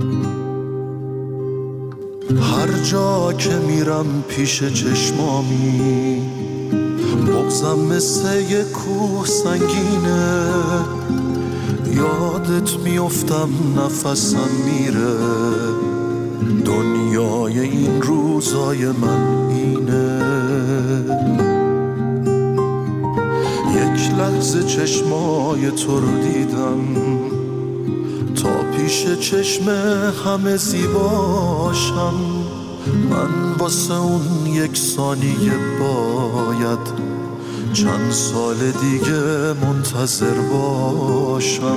هر جا که میرم پیش چشمامی بغضم مثل یک کوه سنگینه، یادت میافتم نفسم میره، دنیای این روزای من اینه. یک لحظه چشمای تو رو دیدم تا پیش چشم همه زیباشم، من واسه اون یک ثانیه باید چند سال دیگه منتظر باشم.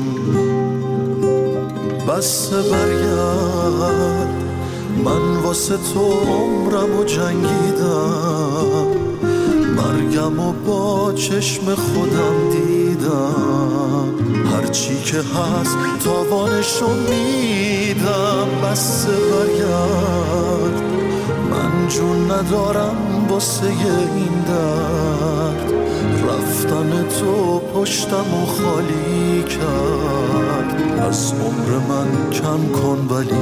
بس برگرد، من واسه تو عمرمو جنگیدم، مرگمو با چشم خودم دیدم، هرچی که هست تاوانشو میدم. بس برگرد، من جون ندارم واسه این درد، رفتن تو پشتمو خالی کرد، از عمر من کم کن ولی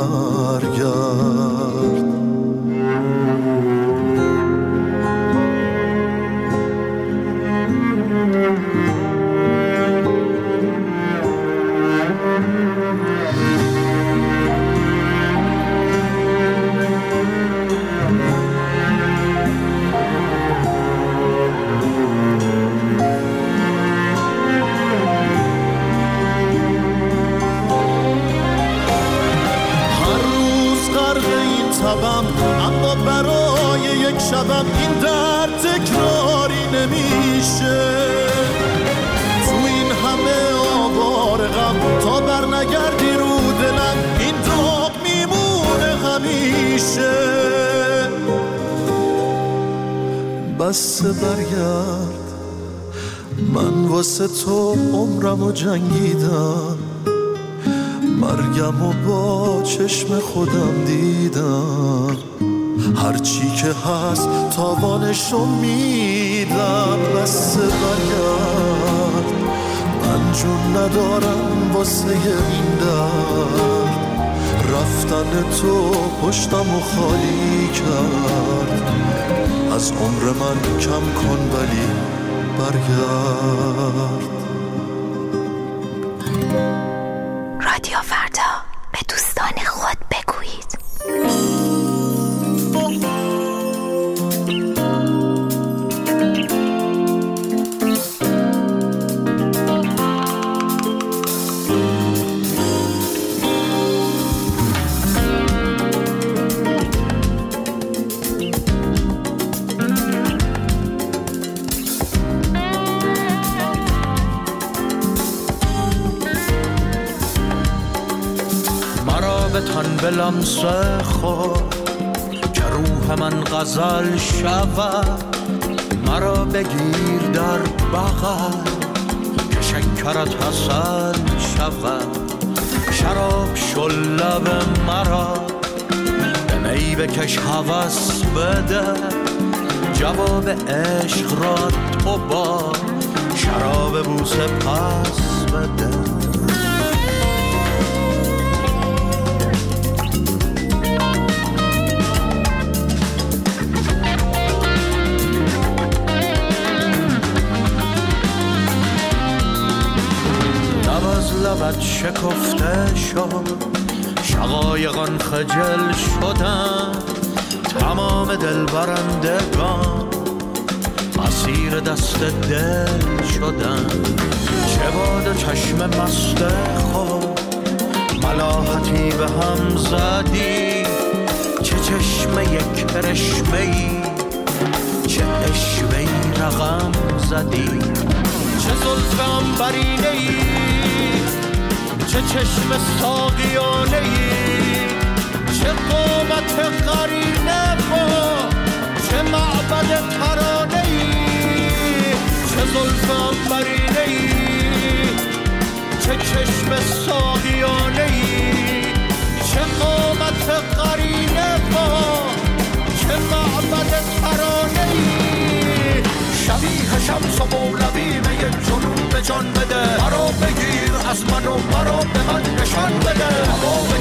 برگرد. اما برای یک شبم این درد تکراری نمیشه، تو این همه آوار غم تا بر نگردی رو دلم این داغ میمونه همیشه. بس برگرد، من واسه تو عمرمو جنگیدم، مرگمو با چشم خودم دیدم، هرچی که هست تاوانشو میدم. بس برگرد، من جون ندارم واسه این درد، رفتن تو پشتمو خالی کرد، از عمر من کم کن ولی برگرد. رادیو فردا، به دوستان خود بگویید. تن به لمس خود که روح من غزل شود، مرا بگیر در بغل که شکرت حسن شود، شراب شل لب مرا به می بکش هوس بده، جواب عشق را تو با شراب بوسه پس بده. لبت شکفته شد، شقایقان خجل شدن، تمام دل برندگان اسیر دست دل شدن. چه باد چشم مست خود ملاحتی به هم زدی، چه چشم یک کرشمه‌ای، چه اشوه‌ای رقم زدی، چه زلف عنبرینه‌ای، چه چشم ساقیانه‌ای، چه قامت قرینه با چه معبد ترانه‌ای، چه زلف عنبرینه‌ای، چه چشم ساقیانه‌ای، چه قامت قرینه با چه معبد ترانه‌ای. شبیه شمس و مولوی یک جنون به جان بده، مرا بگیر از من و مرا به من نشان بده،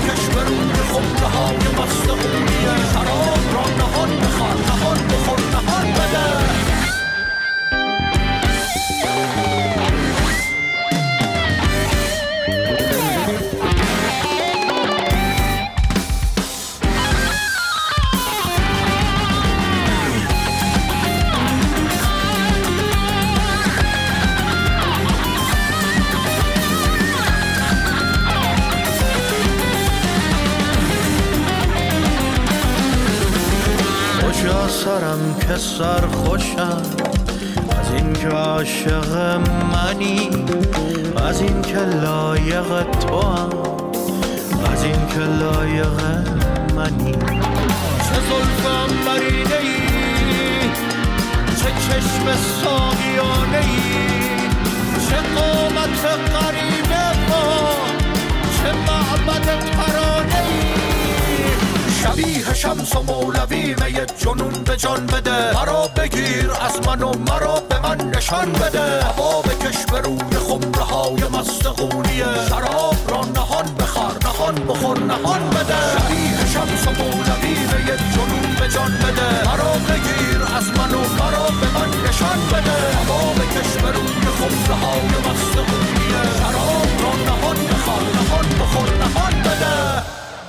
سرم که سرخوشم از این که عاشق منی، از این که لایق تو هم، از این که لایق منی. چه زلفم برینه ای، چه چشم ساقیانه ای، چه قامت قریبه با، چه معبد ترانه ای. شبیه شمس و مولوی می جنون به جان بده، مرا بگیر از من و مرا به من نشان بده. هوا بکش به روی خمره های مستقونیه، شراب را نهان بخور نهان بخور نهان بده. شبیه شمس و مولوی می جنون به جان بده، مرا بگیر از من و مرا به من نشان بده. هوا بکش به روی خمره های مستقونیه، شراب را نهان بخور نهان بخور نهان بده.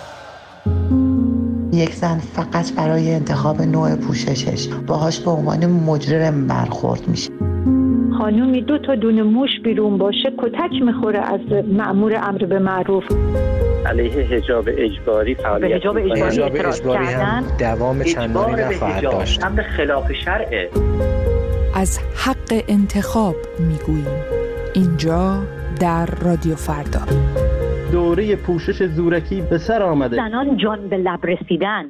یک زن فقط برای انتخاب نوع پوششش باهاش به عنوان مجرم برخورد میشه. خانومی 2 تا دونه موش بیرون باشه کتک میخوره از مأمور امر به معروف. علیه حجاب اجباری فعالیت حجاب اجباری هم دوام چندانی نخواهد داشت. امر خلاف شرعه. از حق انتخاب میگوییم اینجا در رادیو فردا. دوره پوشش زورکی به سر آمده. زنان جان به لب رسیدن.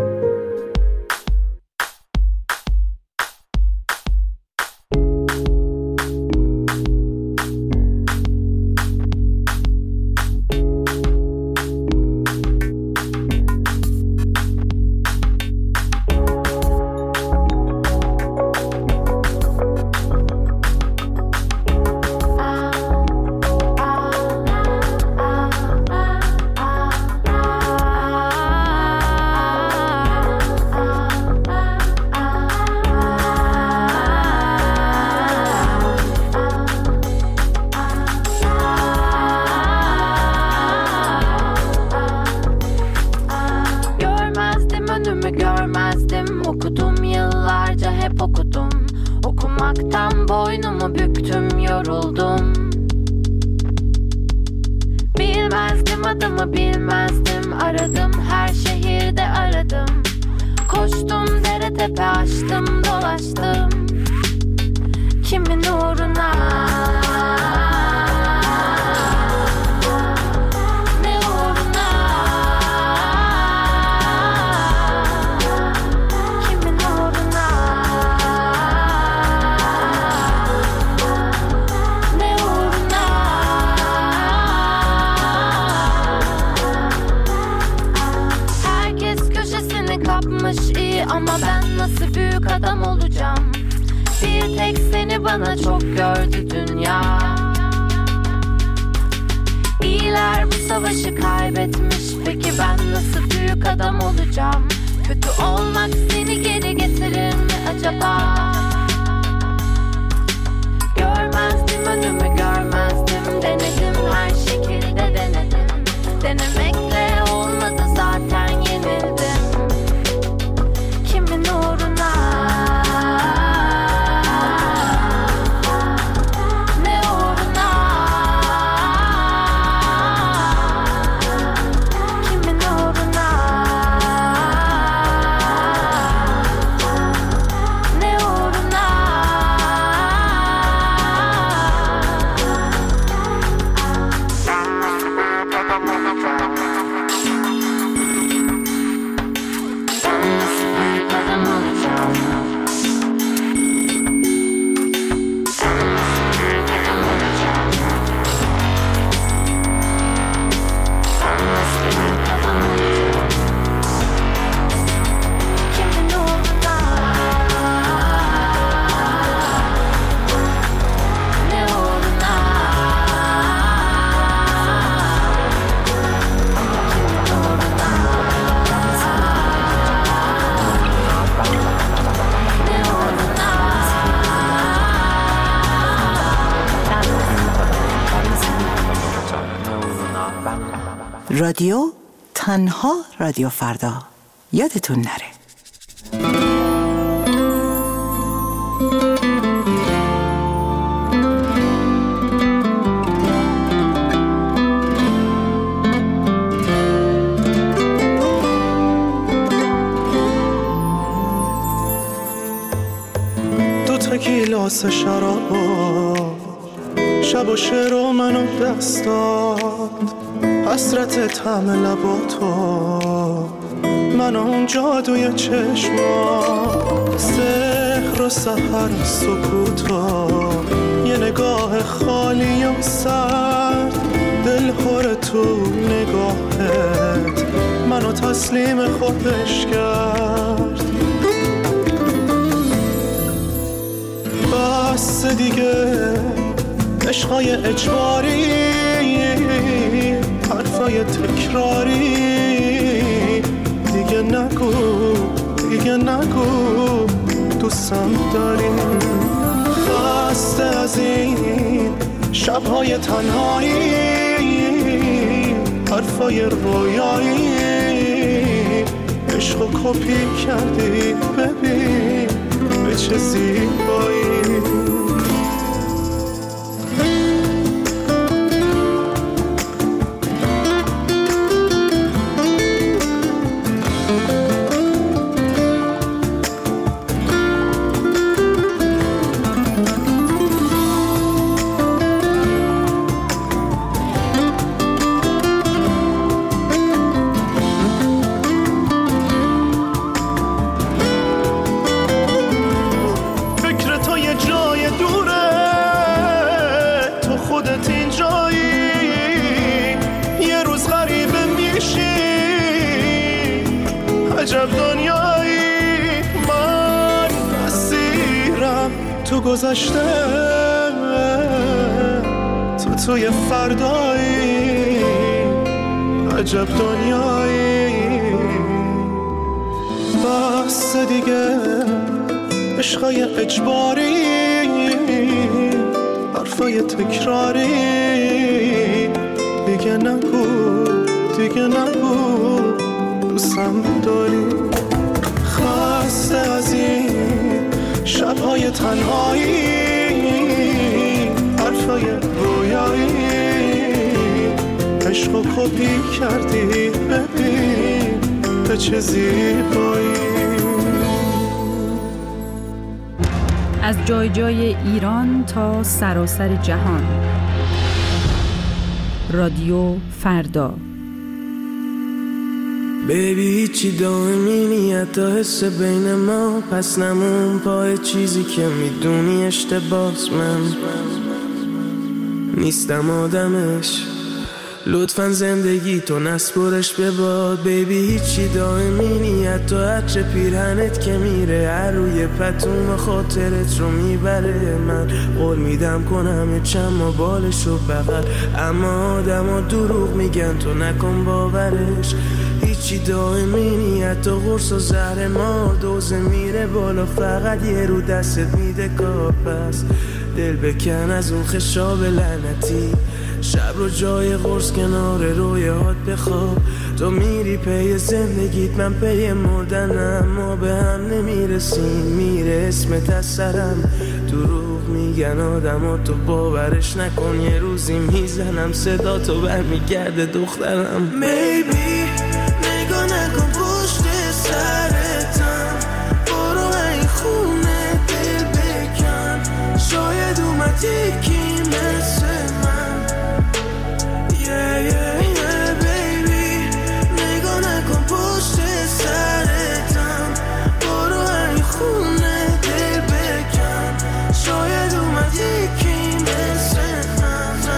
رادیو تنها رادیو فردا، یادتون نره. کاسه شراب، شب و شعر و منو دست داد، حسرت طعم لباتو، من اون جادوی چشما، سحر و سحر و سکوتا، یه نگاه خالی و سرد، دل پر تو نگاهت منو تسلیم خودش کرد. بس دیگه عشقای اجباری، حرفای تکراری، دیگه نگو دیگه نگو دوستم داری. خسته از این شبهای تنهایی، حرفای رویایی، عشق و کپی کردی، ببین به چه زیبایی. عجب دنیایی، من اسیرم تو گذشته، تو توی فردایی. عجب دنیایی، بس دیگه عشقای اجباری، حرفای تکراری، دیگه نگو دیگه نگو دوستم داری. خسته از این شبهای تنهایی، حرفای رویایی، عشق و کپی کردی، ببین به چه زیبایی. از جای جای ایران تا سراسر جهان، رادیو فردا. بیبی هیچی دائمی نیت تا حس بین ما، پس نمون پای چیزی که میدونی اشتباس. من نیستم آدمش، لطفاً زندگی تو نسپرش به باد. بیبی هیچی دائمی نیت تا عطر پیرهنت که میره هر روی پتوم خاطرت رو میبره. من قول میدم کنم چما بالش رو بغل، اما آدم ها دروغ میگن تو نکن باورش. هیچی دائمی نیت تا قرص و زهر ما، دوزه میره بالا فقط یه رو دستت میده کار. پس دل بکن از اون خشاب لعنتی، شب رو جای قرص کنار رویات بخواب. تو میری پی زندگیت، من پی مردنم، ما به هم نمیرسیم، میره اسمت از سرم. دروغ میگن آدم ها تو باورش نکن، یه روزی میزنم صدا تو برمیگرده دخترم. Maybe نگاه نکن پشت سرتم، برو این خونه دل بکن، شاید اومد یکی مثل من. Yeah, yeah, yeah, baby. نگاه نکن پشت سرتم، برو این خونه دل بکن، شاید اومد یکی مثل من.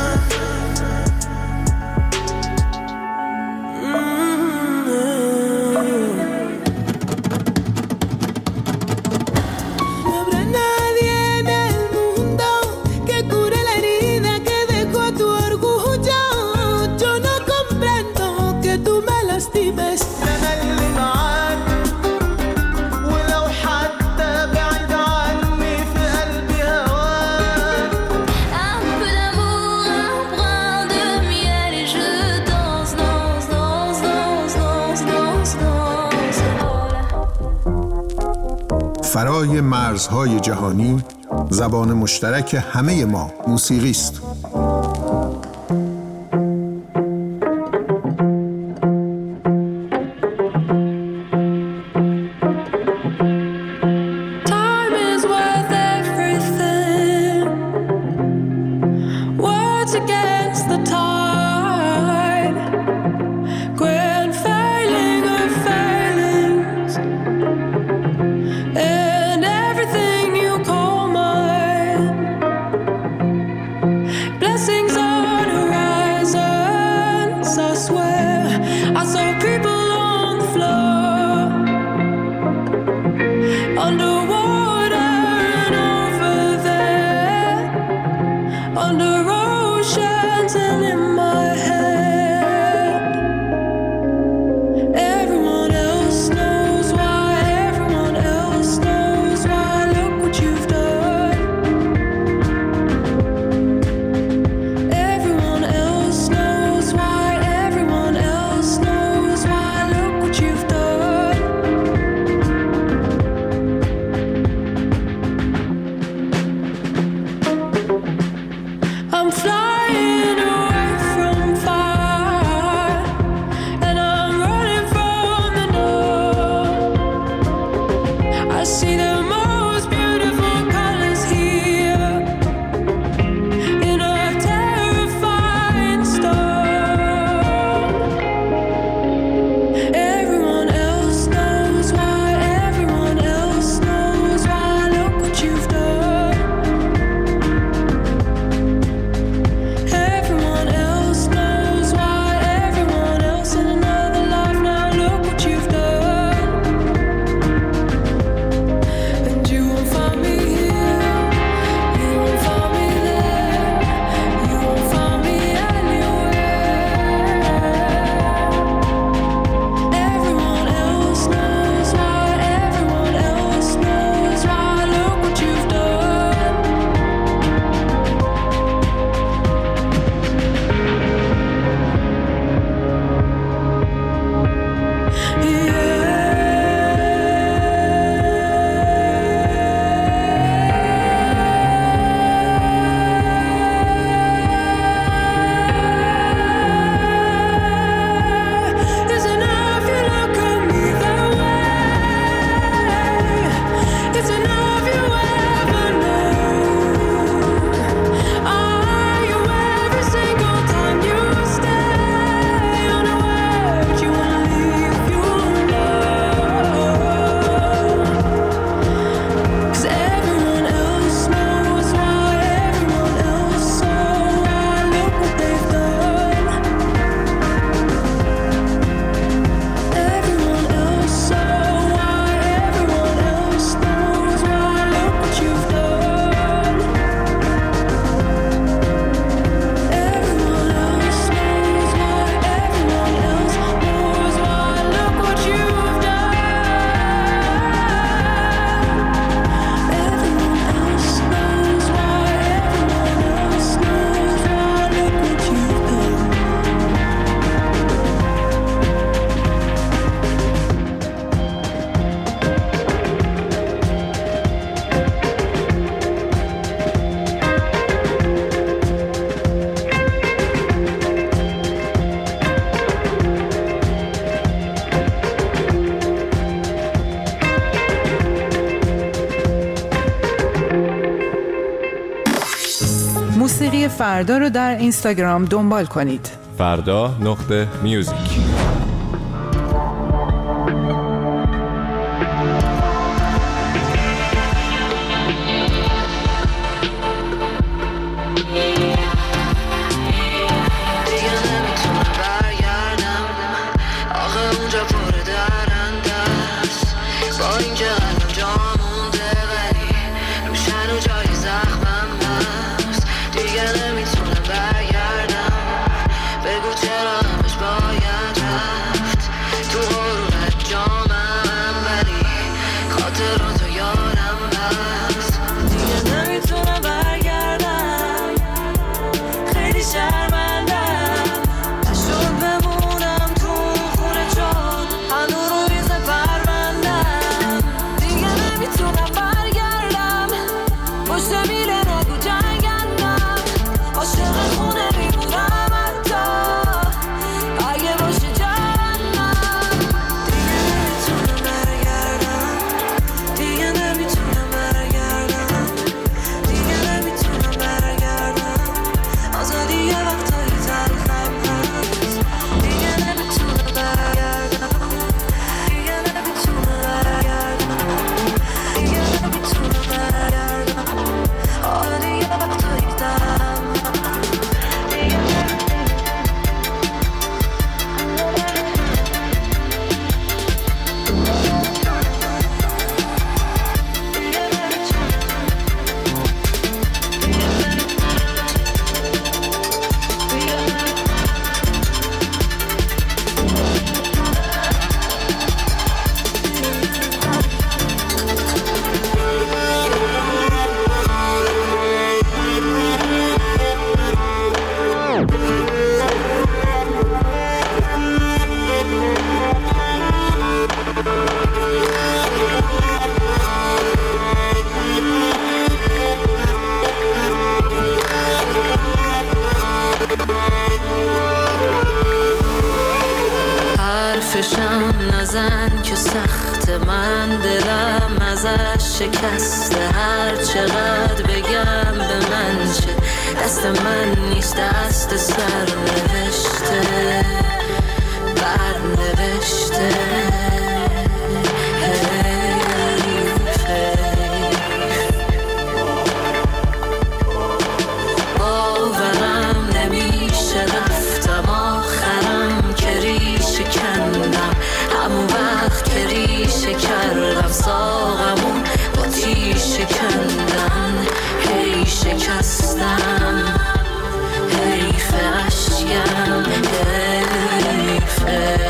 فرای مرزهای جهانی، زبان مشترک همه ما موسیقی است. Time is worth everything. فردا رو در اینستاگرام دنبال کنید. فردا.music. حرفشم نزن که سخت، من دلم ازش شکسته. هر چقدر بگم به من چه، دست من نیست، دست سر نوشته بر نوشته. باورم نمیشه رفتم آخرم که ریشه کندم، همون وقت که ریشه کردم ساقمون با تیشه کندن. هی شکستم، حیف اشکم، حیف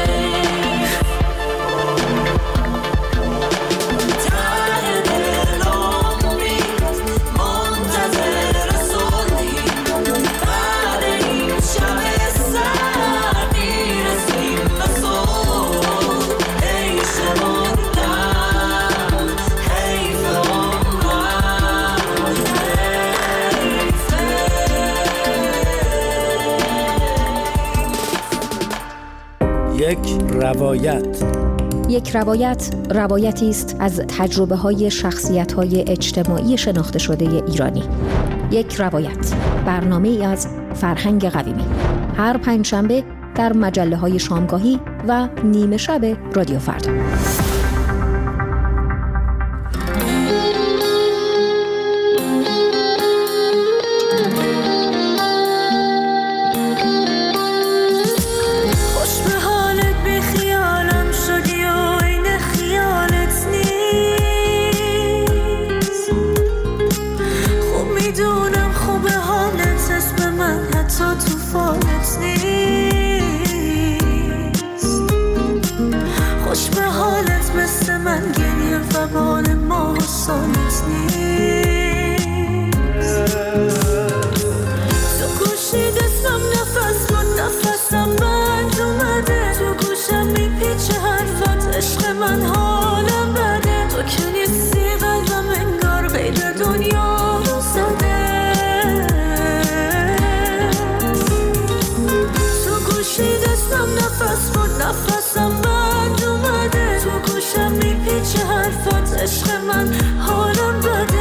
یک روایت روایتی است از تجربه‌های شخصیت‌های اجتماعی شناخته شده ایرانی. یک روایت، برنامه‌ای از فرهنگ قویمی، هر پنجشنبه در مجله‌های شامگاهی و نیمه شب رادیو فردا. نفسم بند اومده تو گوشم میپیچه حرفات، عشق من حالم بده.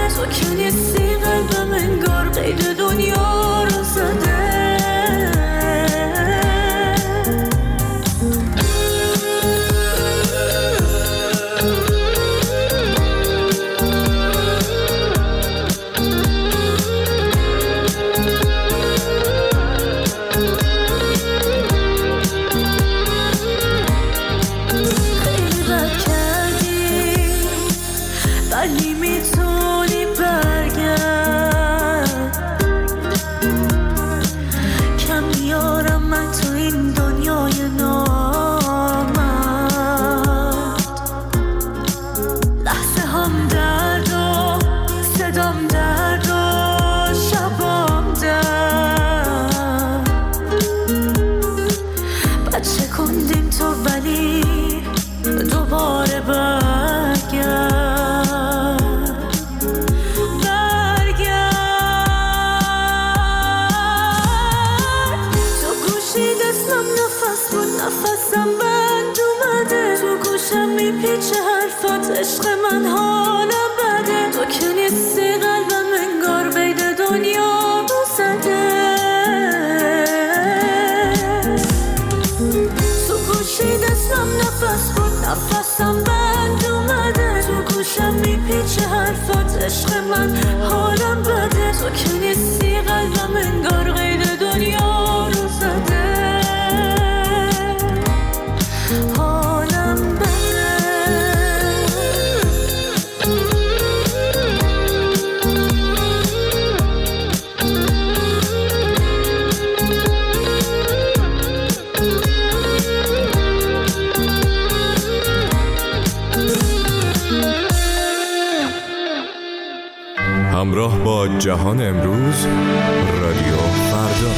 میپیچه حرفات عشق من حالم بده تو که نیستی قلبم انگار بین دنیا رو زده تو گوشی دستم نفس بود نفسم بند اومده تو گوشم میپیچه حرفات عشق من حالم بده تو که نیستی قلبم انگار غیر دنیا رو زده حالم بده همراه با جهان امروز رادیو فردا.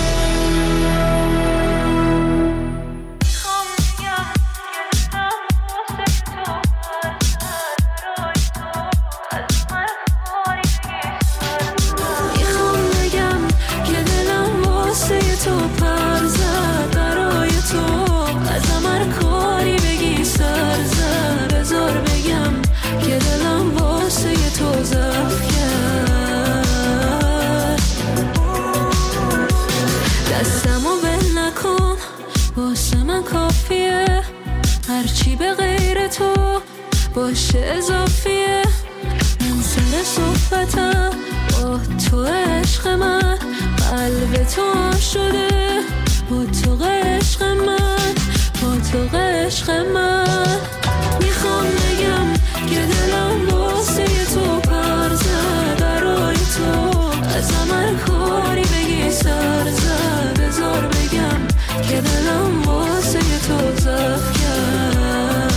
هرچی به غیر تو باشه اضافیه من سر صحبتم با تو عشق من قلب تو هم شده با تو عشق من با تو عشق من میخوام بگم که دلم واسه تو پر زد برای تو از هر کاری بگی سر زد بذار بگم که دلم واسه تو زف کرد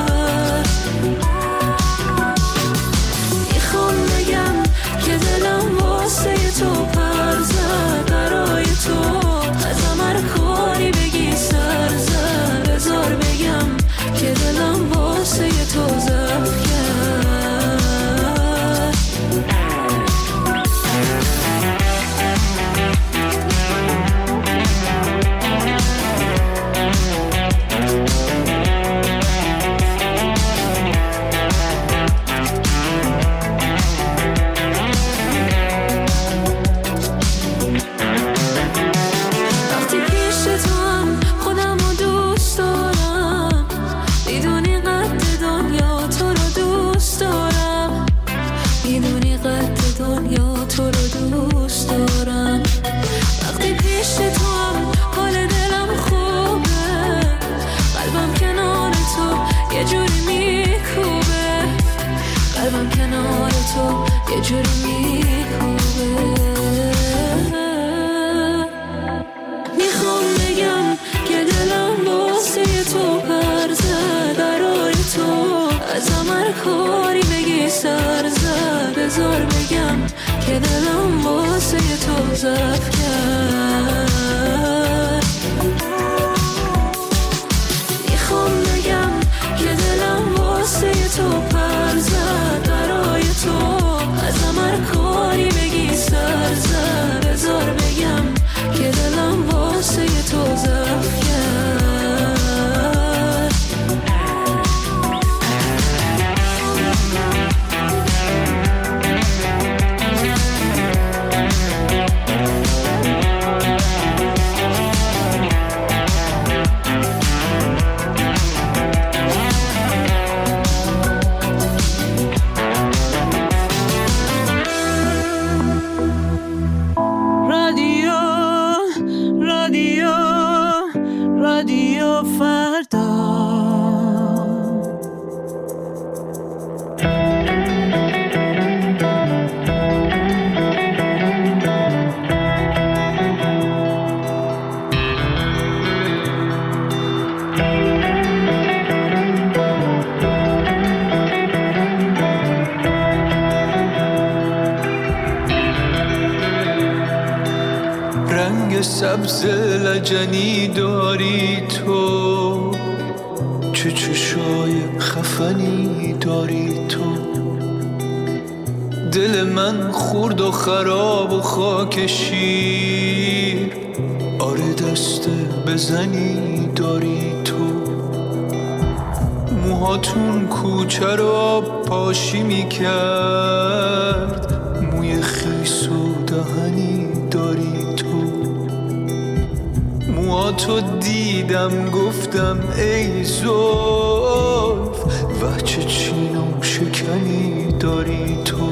میخوام بگم که دلم واسه تو پر زد برای تو از هر کاری بگی سر زد بذار بگم که دلم واسه تو زف کرد یه جوری میخوبه میخوام بگم که دلم واسه تو پر زد برای تو از هر کاری بگی سر زد بذار بگم که دلم واسه تو زف کرد میخوام بگم که دلم واسه تو پر زد برای تو از هر کاری بگی سر زد بذار بگم که دلم واسه تو زف کرد رادیو فردا رنگ سبز لجنی داری تو چه چشای خفنی داری تو دل من خورد و خراب و خاک شیر آره دست بزنی داری تو موهاتون کوچه رو پاشی میکرد، موی خیس و دهنی داری تو. موهاتو دیدم گفتم ای زلف، وچه چین و شکنی داری تو.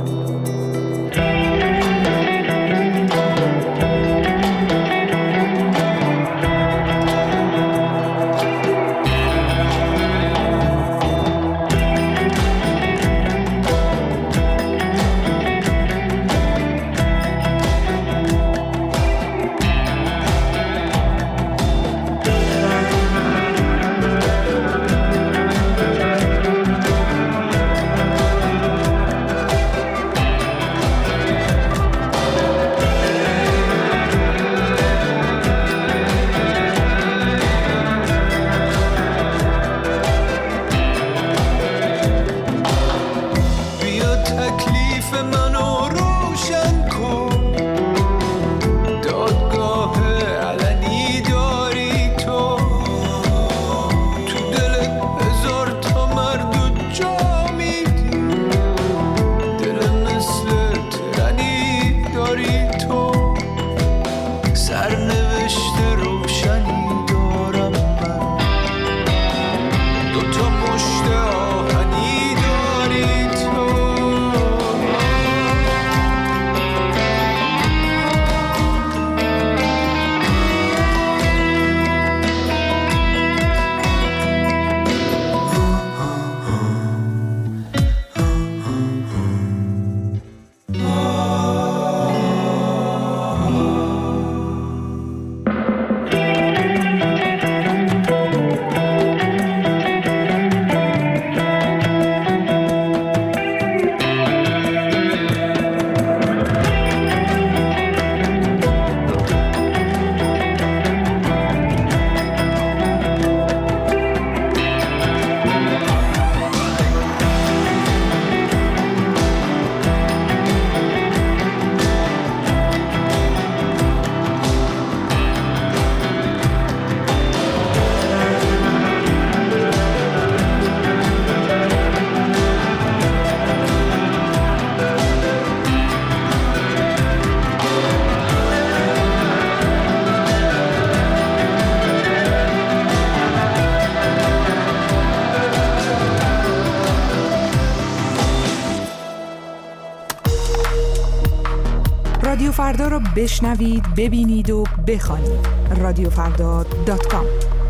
رادیو فردا را بشنوید، ببینید و بخوانید. رادیوفردا.com.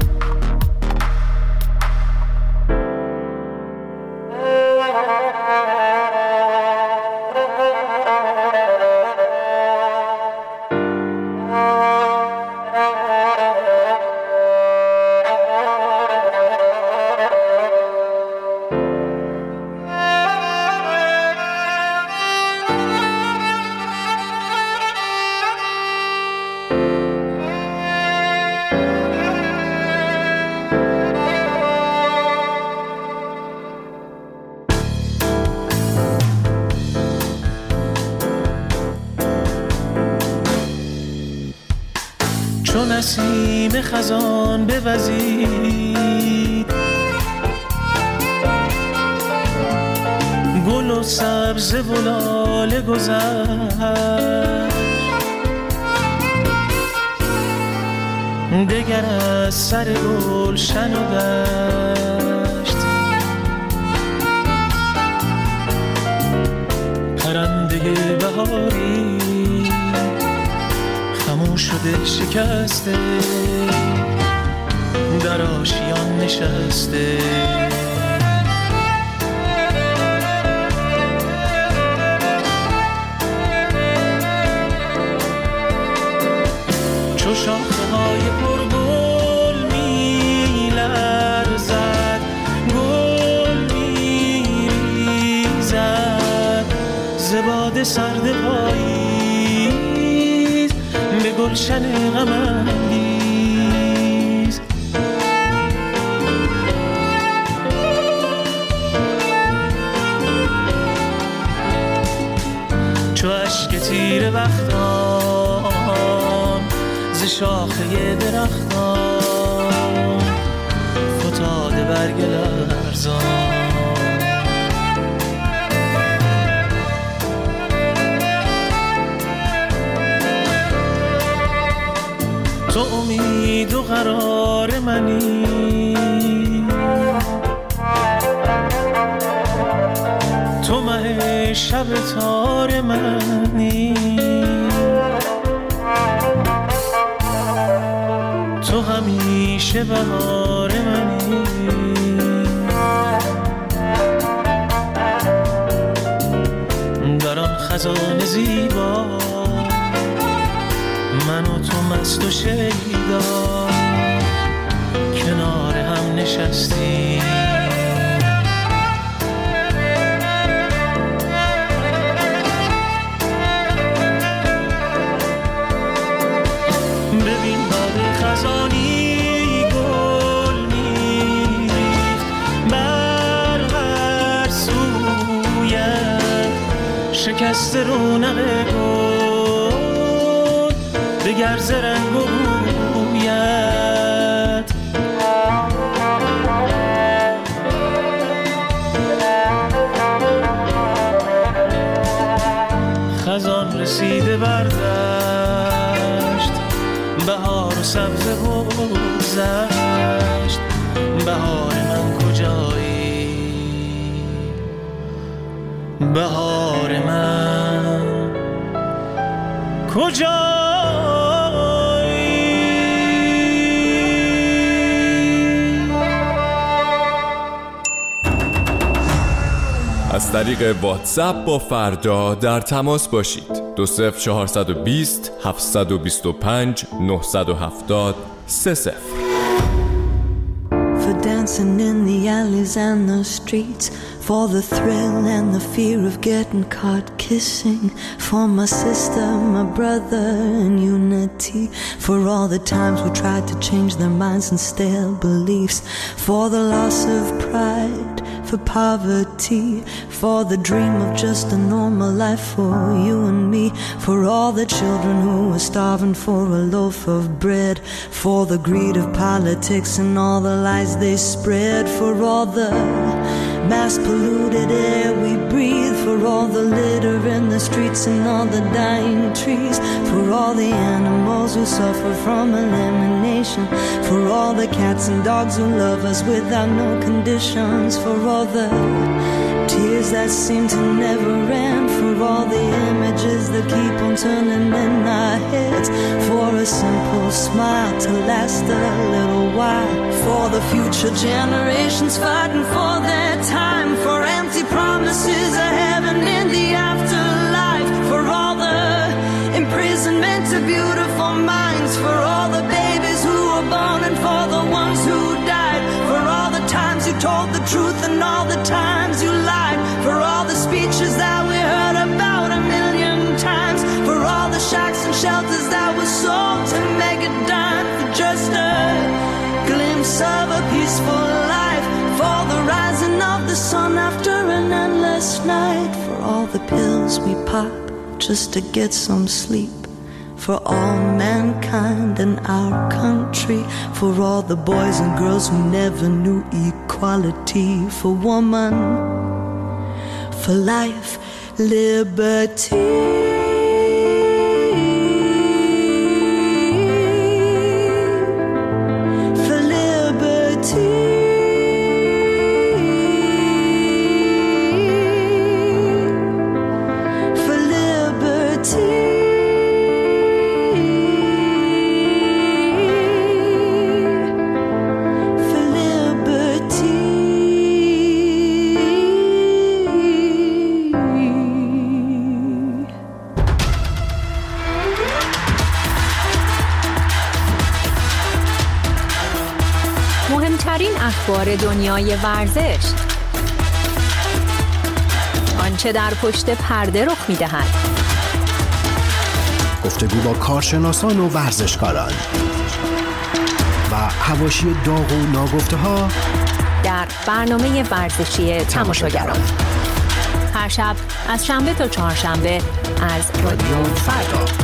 چون نسیم خزان بوزید، گل و سبز و لاله گذشت، دگر از سر گلشن و دشت، پرنده بهاری خاموش شده شکسته، در آشیان نشسته. چو شاخه‌های پرگل می‌لرزد، گل می‌ریزد ز باد سرد پاییز به گلشن غم‌انگیز. چو اشک تیره بختان ز شاخه درختان فتاده برگلد، بلرزان. تو امید و قرار منی، تو مه شب تار منی، تو همیشه بهار منی. در آن خزان زیبا من و تو مست و شیدا کنار هم نشستیم. ببین باد خزانی گل میریخت بر هر سویت، شکست رونق گل دگر ز رنگ و بویت. خزان رسیده بر دشت، بهار و سبزه بگذشت. بهار من کجایی؟ بهار من کجایی؟ از طریق واتساپ با فردا در تماس باشید. 20420 725 970 30. For dancing in the alleys and the streets, for the thrill and the fear of getting caught kissing, for my sister, my brother in unity, for all the times we tried to change their minds and stale beliefs, for the loss of pride, for poverty, for the dream of just a normal life for you and me, for all the children who are starving for a loaf of bread, for the greed of politics and all the lies they spread, for all the mass polluted air we breathe, for all the litter in the streets and all the dying trees, for all the animals who suffer from elimination, for all the cats and dogs who love us without no conditions, for all the tears that seem to never end, for all the images that keep on turning in our heads, for a simple smile to last a little while, for the future generations fighting for their time, for empty promises of heaven in the afterlife, for all the imprisonment of beautiful minds, for all the babies who were born and for the ones who died, for all the times you told the truth and all the times you lied, for all the speeches that we heard about a million times, for all the shacks and shelters that were sold to make a dime for just a glimpse of a peaceful life, for the rising of the sun after an endless night, for all the pills we pop just to get some sleep, for all mankind in our country, for all the boys and girls who never knew equality, for woman, for life, liberty. مهمترین اخبار دنیای ورزش، آنچه در پشت پرده رخ می‌دهد، گفتگو با کارشناسان و ورزشکاران و حواشی داغ و ناگفته‌ها در برنامه ورزشی تماشاگران، هر شب از شنبه تا چهارشنبه از رادیو فردا.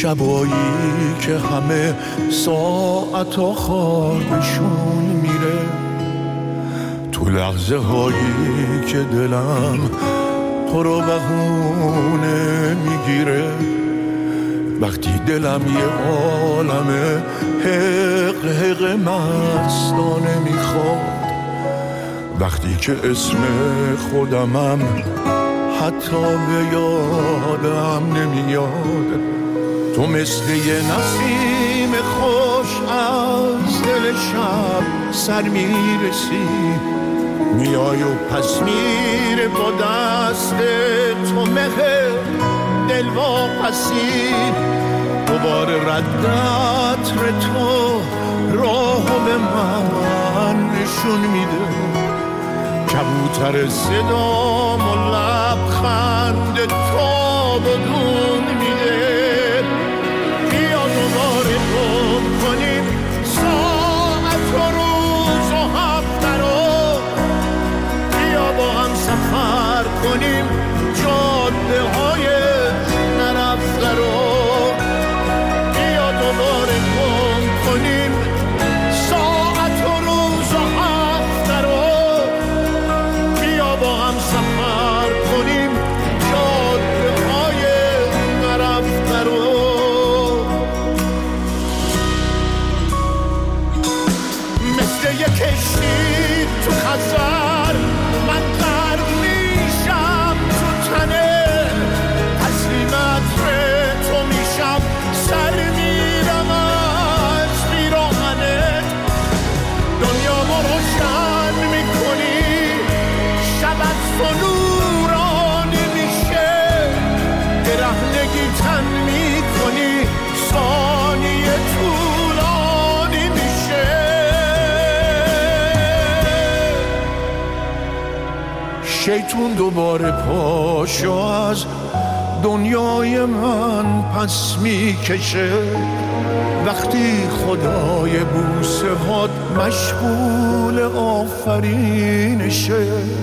شبایی که همه ساعت خوابشون میره، تو لحظه هایی که دلم تو رو بهونه میگیره، وقتی دلم یه عالمه حق حق مستانه میخواد، وقتی که اسم خودمم حتی به یادم نمیاد، تو مثل یه نسیم خوش از دل شب سر میرسی، میای و پس میره با دست تو مهر دل واپسی، دوباره ردت تو راهو به من نشون میده، کبوتر صدام و لبخند تو بدون میده، بیا دوباره گم کنیم ساعت و روز و هفته رو، بیا با هم سفر کنیم جاده های نرفته رو، بیا دوباره گم کنیم ساعت و روز و هفته رو، بیا با هم سفر کنیم جاده های نرفته رو. مثل یک کشتی تو خزر من غرق میشم تو تنه، تسلیمت تو میشم سر میرم از بیراهنت، دنیا ما روشن میکنی شبت تو نورانی میشه، برهنگی تن میکنی ثانیه طولانی میشه، شیطون دوباره پاشو از دنیای من پس میکشه، وقتی خدای بوسه هات مشغول آفرینشه،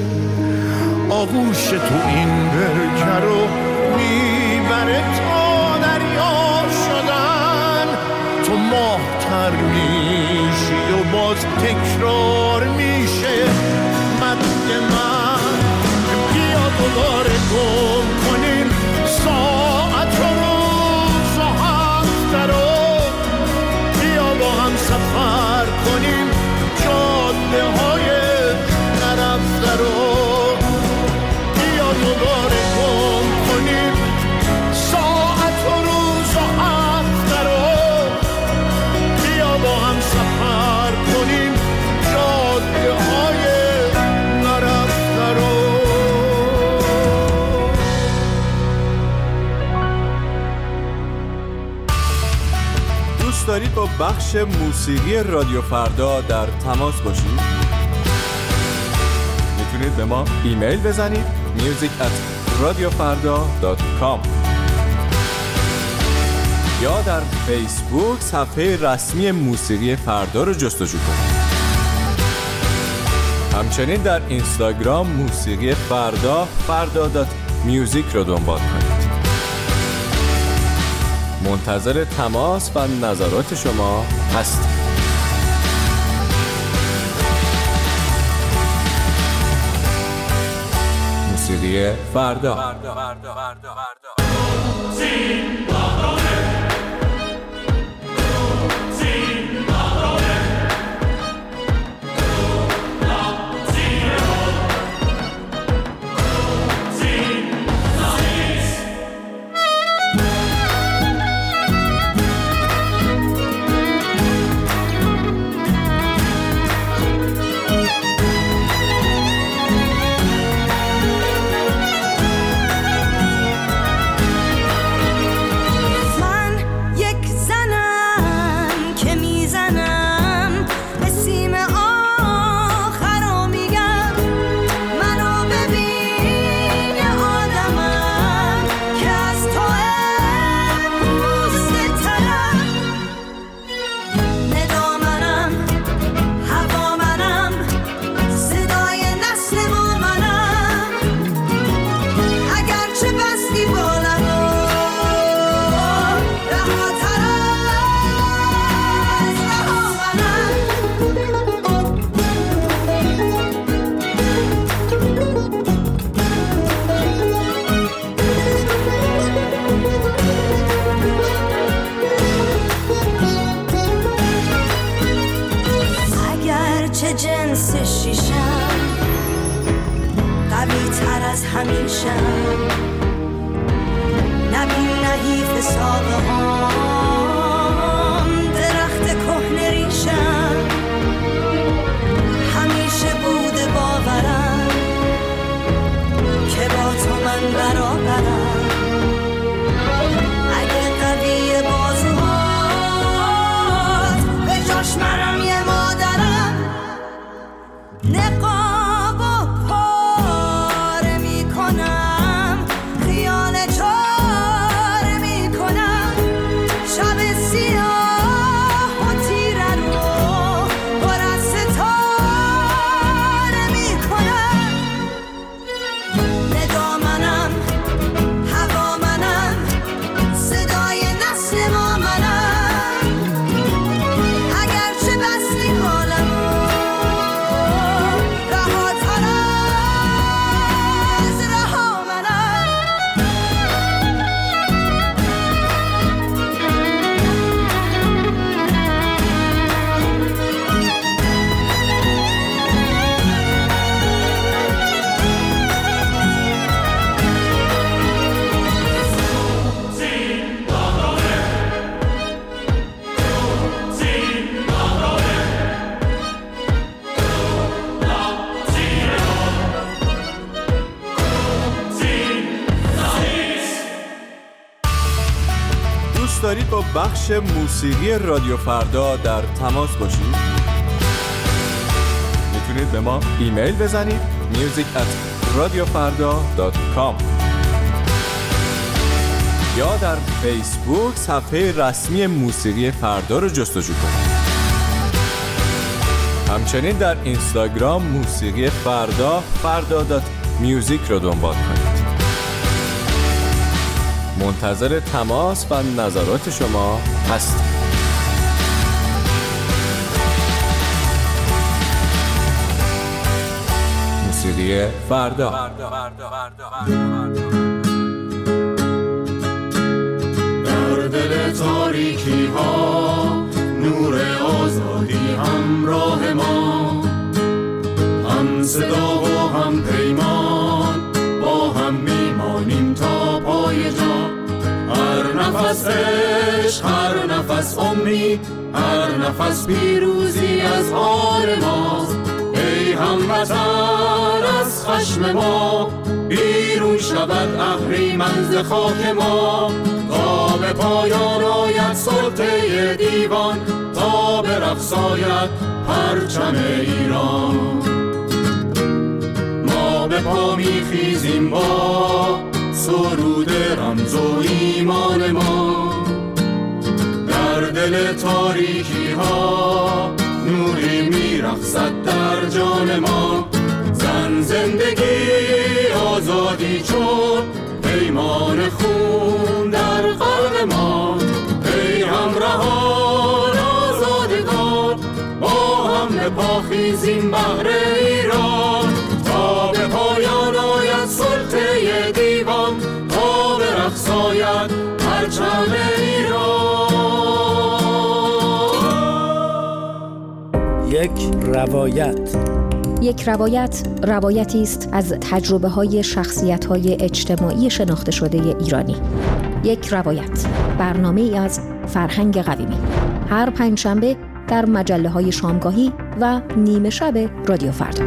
آغوش تو این برکه رو میبره تا دریا شدن، تو ماه‌تر میشی و باز تکرار میشه مد من، بیا دوباره گم کنیم ساعت و روز و هفته رو، بیا با هم سفر کنیم جاده های نرفته رو، بیا دوباره گم کنیم ساعت و روز و هفته رو، بیا با هم سفر کنیم جاده های نرفته رو. دوست دارید با بخش موسیقی رادیو فردا در تماس باشید؟ میتونید به ما ایمیل بزنید music@radiofarda.com یا در فیسبوک صفحه رسمی موسیقی فردا رو جستجو کنید. همچنین در اینستاگرام موسیقی فردا فردا.music رو دنبال کنید. منتظر تماس و نظرات شما هستیم. موسیقی فردا. جنس شیشم، قوی تر از همیشم. نبین نحیف ساقه هم، درخت کهنه ریشم. همیشه بوده باورم که با تو من برابرم. اگه قوی بازوهات به جاش منم یه مادرم. نقاب و پاره می کنم، خیال چاره می کنم. شب سیاه و تیره رو پر از ستاره می کنم. نگاه منم، هوا منم، صدای نسل ما منم. اگرچه بستی حالمو رهاتر از رها منم. دوست دارید با بخش موسیقی رادیو فردا در تماس باشید؟ میتونید به ما ایمیل بزنید music@radiofarda.com یا در فیسبوک صفحه رسمی موسیقی فردا رو جستجو کنید. همچنین در اینستاگرام موسیقی فردا farda.music رو دنبال کنید. منتظر تماس و نظرات شما هستم. موسیقی فردا. در دل تاریکی ها نور آزادی همراه ما، هم صدا و هم پیمان با هم میمانیم تا پای جان. هر نفس عشق، هر نفس امید، هر نفس پیروزی از آن ماست. ای هموطن از خشم ما بیرون شود اهریمن ز خاک ما. تا به پایان آید سلطه دیوان، تا به رقص آید پرچم ایران. ما به پا میخیزیم با سرود رمز و ایمان ما. در دل تاریکی ها نوری میرقصد در جان ما. زن زندگی آزادی چون پیمان خون در قلب ما. ای همراهان آزادگان با هم به پا خیزیم بهر ایران. تا به پایان آید سلطه دیوان، تا به رقص آید پرچم ایران. یک روایت روایتی است از تجربه‌های شخصیت‌های اجتماعی شناخته شده ایرانی. یک روایت، برنامه‌ای از فرهنگ قویمی. هر پنجشنبه در مجله‌های شامگاهی و نیمه شب رادیو فردا.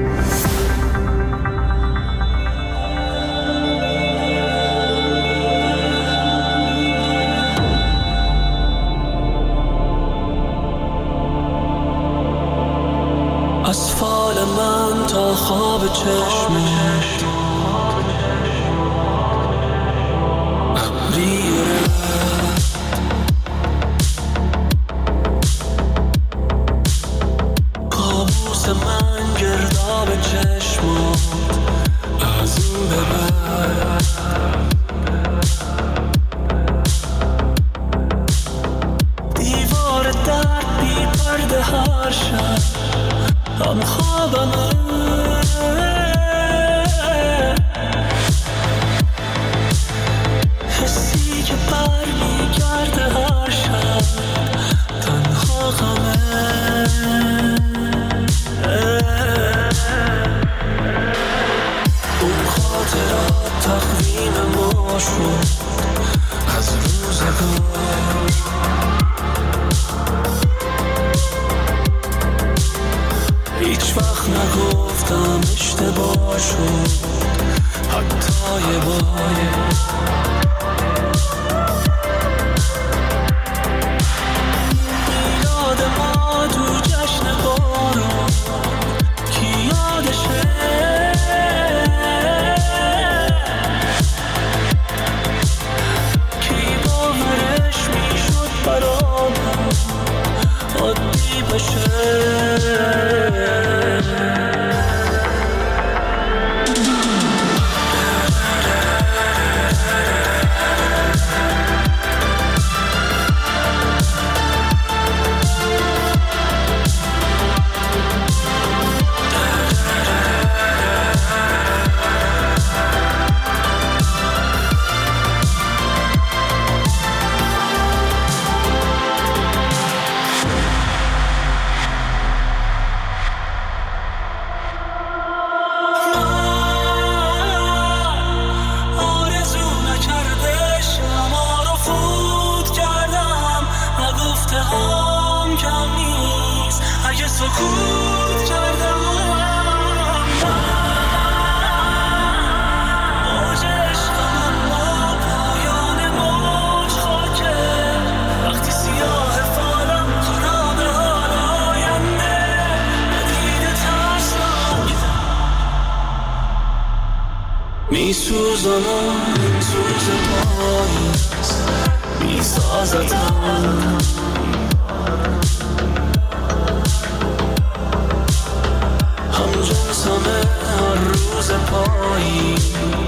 از فال من تا خواب چشمت ابری کابوس من گرداب چشمت از این ببر. دیوار درد بی پرده هر شب هم خوابمه. حسی که برمیگرده هر شب تنها غمه. شد از روزگار. هیچ وقت نگفتم اشتباه شد حتی یه بار. میلاد ما تو جشن بارون کی یادشه؟ کی باورش میشد برامون عادی بشه؟ سکوت کردم موج عشقم با پایان موج خاکه. وقتی سیاه فالم خراب حال آینده ندیده ترسناک میسوزم و این سوز پاییز میسازتم. همه هر روز پاییز